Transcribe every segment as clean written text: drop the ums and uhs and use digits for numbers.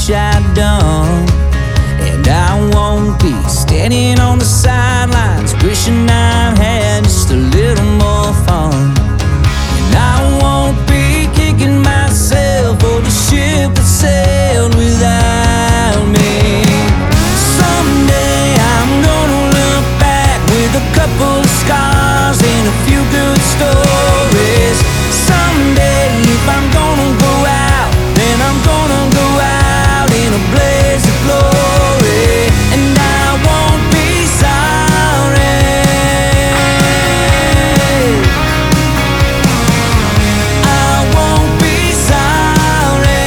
wish I'd done. And I won't be standing on the sidelines wishing I had just a little more fun. And I won't be kicking myself for the ship that sailed without me. Someday I'm gonna look back with a couple of scars and a few good stories. Someday if I'm gonna go out, then I'm gonna go out in a blaze of glory. And I won't be sorry. I won't be sorry.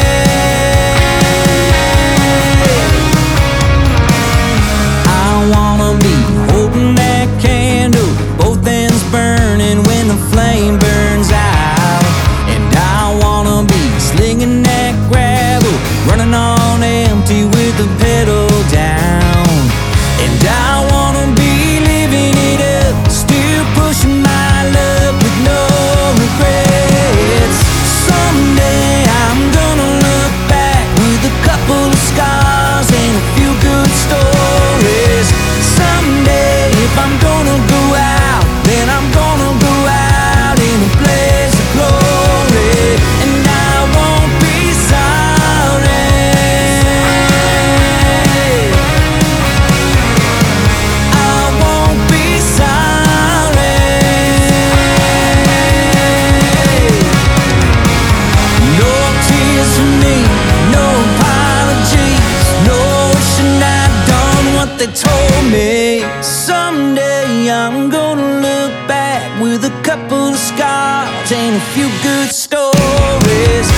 I wanna be holding that candle, both ends burning when the flame burns out. And I wanna be slinging that gravel, running on empty with the pedal down. And I wanna be living it up, still pushing my luck with no regrets. Someday I'm gonna look back with a couple of scars and a few good stories. Someday if I'm gonna go out, then I'm gonna go out in a blaze of glory. And I won't be sorry. I won't be sorry. No tears for me, no apologies, no wishing I'd done what they told me. Someday I'm gonna look back with a couple of scars and a few good stories.